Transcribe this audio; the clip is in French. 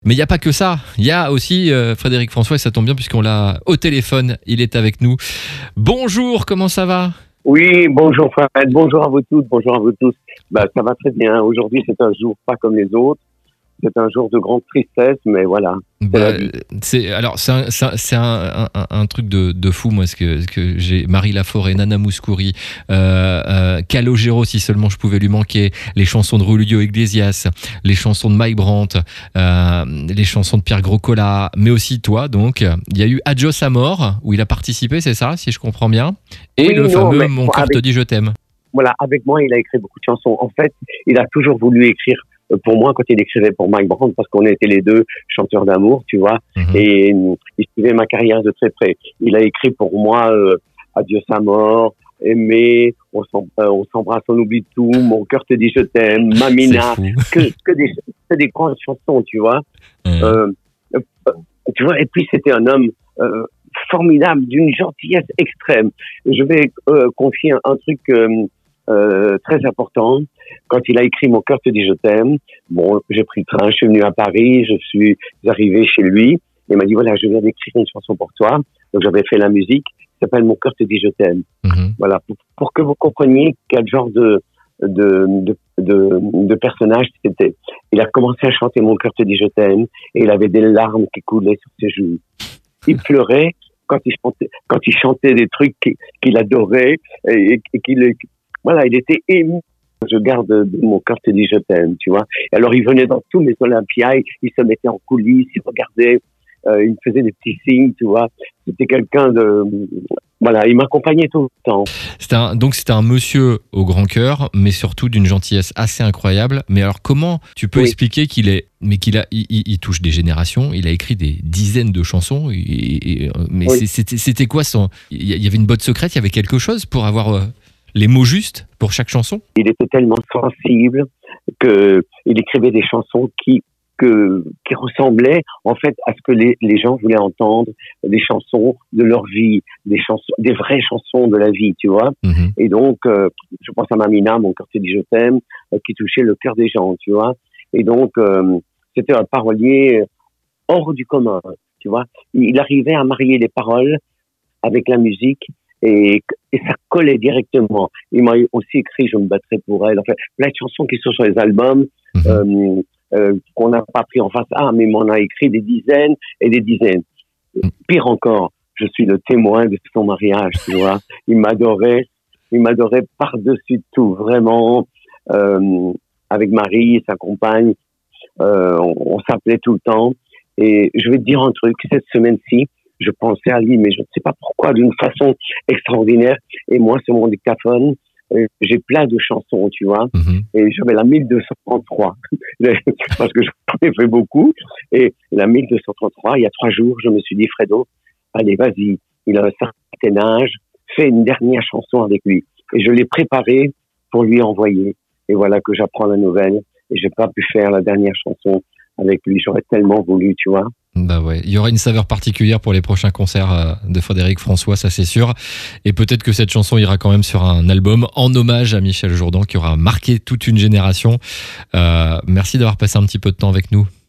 Mais il n'y a pas que ça. Il y a aussi Frédéric François, et ça tombe bien puisqu'on l'a au téléphone. Il est avec nous. Bonjour, comment ça va ? Oui, bonjour Fred, bonjour à vous toutes, bonjour à vous tous. Ça va très bien. Aujourd'hui, c'est un jour pas comme les autres. C'est un jour de grande tristesse, mais voilà. C'est un truc de fou, moi, ce que j'ai Marie Laforêt, Nana Mouskouri, Calogero, si seulement je pouvais lui manquer, les chansons de Julio Iglesias, les chansons de Mike Brandt, les chansons de Pierre Grocola, mais aussi toi, donc. Il y a eu Adios Amor, où il a participé, c'est ça, si je comprends bien, et oui, fameux Mon cœur te dit je t'aime. Voilà, avec moi, il a écrit beaucoup de chansons. En fait, il a toujours voulu écrire pour moi quand il écrivait pour Mike Brandt, parce qu'on était les deux chanteurs d'amour, tu vois, et il suivait ma carrière de très près. Il a écrit pour moi Adios Amor, Aimer, on s'embrasse, on oublie tout, Mon cœur te dit je t'aime, Mamina, que des grandes chansons, tu vois. Tu vois, et puis c'était un homme formidable, d'une gentillesse extrême. Je vais confier un truc très important. Quand il a écrit Mon cœur te dit je t'aime, bon, j'ai pris le train, je suis venu à Paris, je suis arrivé chez lui, il m'a dit voilà, je viens d'écrire une chanson pour toi. Donc j'avais fait la musique, qui s'appelle Mon cœur te dit je t'aime. Voilà, pour que vous compreniez quel genre de personnage c'était. Il a commencé à chanter Mon cœur te dit je t'aime, et il avait des larmes qui coulaient sur ses joues. Il pleurait quand il chantait des trucs qu'il adorait et qu'il voilà, il était ému. Je garde Mon cœur te dit je t'aime, tu vois. Et alors il venait dans tous mes Olympias, il se mettait en coulisses, il regardait, il me faisait des petits signes, tu vois. C'était quelqu'un de voilà, il m'accompagnait tout le temps. C'était un monsieur au grand cœur, mais surtout d'une gentillesse assez incroyable. Mais alors comment tu peux expliquer il touche des générations, il a écrit des dizaines de chansons, c'était quoi il y avait une botte secrète, il y avait quelque chose pour avoir les mots justes pour chaque chanson? Il était tellement sensible qu'il écrivait des chansons qui ressemblaient en fait à ce que les gens voulaient entendre, des chansons de leur vie, des vraies chansons de la vie, tu vois. Et donc, je pense à Mamina, Mon cœur te dit je t'aime, qui touchait le cœur des gens, tu vois. Et donc, c'était un parolier hors du commun, tu vois. Il arrivait à marier les paroles avec la musique, et ça collait directement. Il m'a aussi écrit Je me battrai pour elle. En fait, plein de chansons qui sont sur les albums, qu'on n'a pas pris en face A, mais il m'en a écrit des dizaines et des dizaines. Pire encore, je suis le témoin de son mariage, tu vois. Il m'adorait par-dessus tout, vraiment. Avec Marie et sa compagne, on s'appelait tout le temps. Et je vais te dire un truc, cette semaine-ci, je pensais à lui, mais je ne sais pas pourquoi, d'une façon extraordinaire. Et moi, sur mon dictaphone, j'ai plein de chansons, tu vois. Et j'avais la 1233, parce que j'en ai fait beaucoup. Et la 1233, il y a 3 jours, je me suis dit, Fredo, allez, vas-y, il a un certain âge, fais une dernière chanson avec lui. Et je l'ai préparée pour lui envoyer. Et voilà que j'apprends la nouvelle. Et j'ai pas pu faire la dernière chanson avec lui. J'aurais tellement voulu, tu vois. Bah ouais, il y aura une saveur particulière pour les prochains concerts de Frédéric François, ça c'est sûr. Et peut-être que cette chanson ira quand même sur un album en hommage à Michel Jourdan qui aura marqué toute une génération. Merci d'avoir passé un petit peu de temps avec nous.